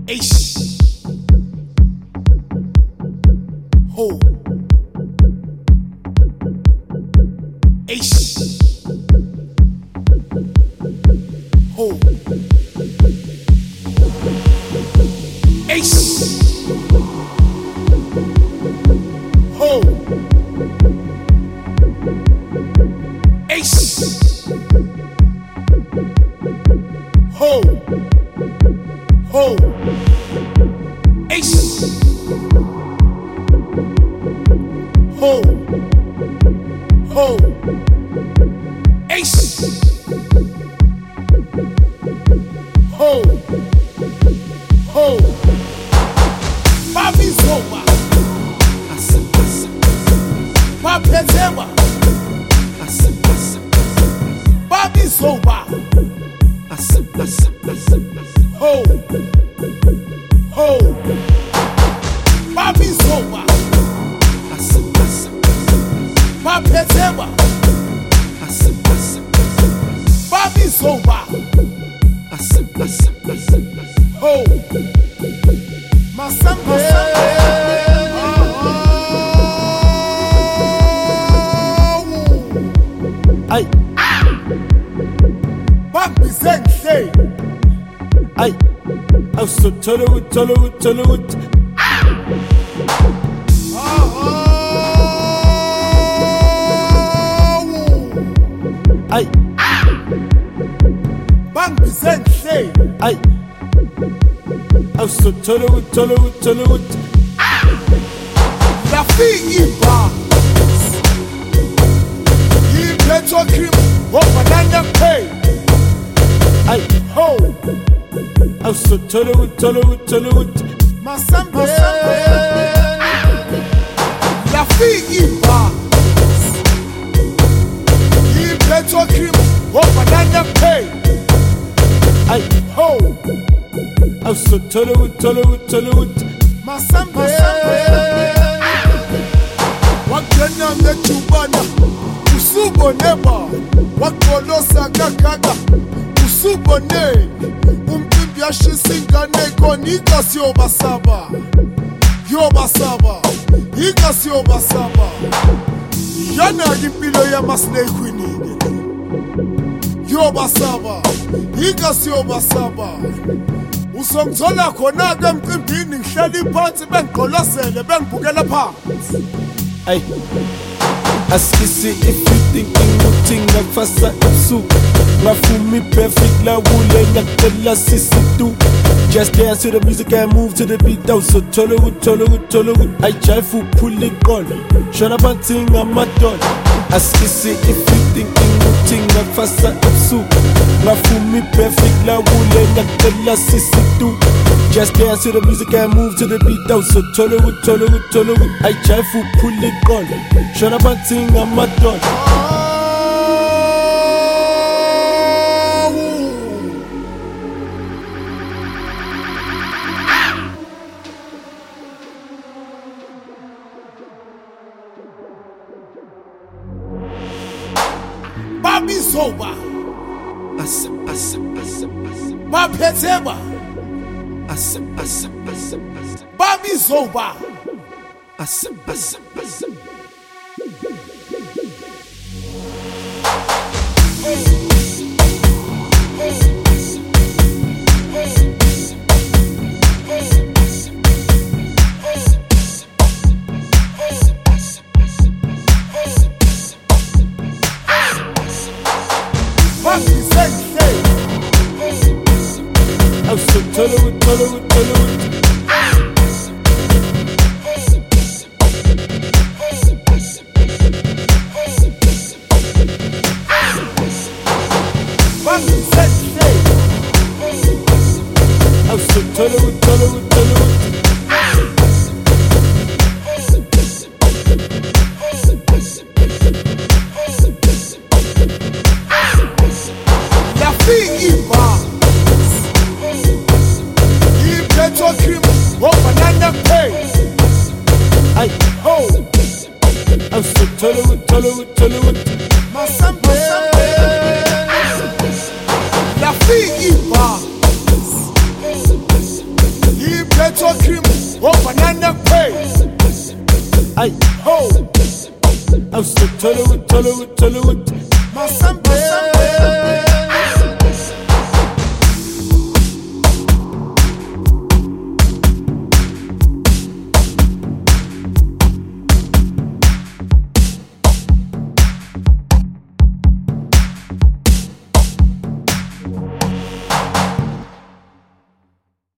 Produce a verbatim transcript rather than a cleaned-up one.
Ace. Ho. Ace. Ho. Ace. Ho. Ace. Ho. Ho. Ace. Ho. Ho. Ace. Ho. Ho. Bobby Zoba. Bobby Zoba. Bobby Zoba. Ho. Ho. Bobby Zoba. Bobby Zoba. Bobby Zoba. Ho. Masamba. Ay. Bobby Zense. Ay. I was so tolerant, tolerant, tolerant. Ay. Bobby Zense. Ay. I was so tolerant, tolerant, tolerant. Rafiki Bar. He Petro Kim. What banana pay? Ay. Ho. I was so tolerant, tolerant, tolerant. Masamba. Rafiki Bar. He Petro Kim. What banana pay? Ay. Ho. I was so tolerant, tolerant, tolerant. Masamba. Wakena ngechubana. Usubo neba. Wakolosa kakaga. Usubo ne. Umtimbi ashisingane konika sio basaba. Yo basaba. Ika sio basaba. Yana gimpilo ya masne kwinige. Yo basaba. Ika sio basaba. Usongithola khona ke emcimbini ngihleli phansi bengigqolosele bengibukela phansi. Ay. Askisi if you thinking muting ngakufasa ebusuku ngafumi perfect la wule ngakuthola sisi tu. Just dance to the music and move to the beat. That was so tolerant, tolerant, tolerant. I try to pull it on. Shona banting I'm a don. Askisi if you thinking muting ngakufasa ebusuku ngafumi perfect la wule ngakuthola sisi tu. Just dance to the music and move to the beat. That was so tolerant, tolerant, tolerant. I try to pull it on. Shona banting I'm a don. Bobby Zoba. Asa, asa, asa, asa. Bobby Zoba. Asa, asa, asa, asa. Bobby Zoba. Asa, asa, asa. Bobby Zense. I was so tolerant, tolerant, tolerant. Bobby Zense. I was so tolerant, tolerant, tolerant. Rafiki Bar. He Petro Kim. What banana pay? Ay. Ho. I was so tolerant, tolerant, tolerant. Masamba. Rafiki Bar. Ay, ho. I was so tell it, tell it, tell it. Masambe.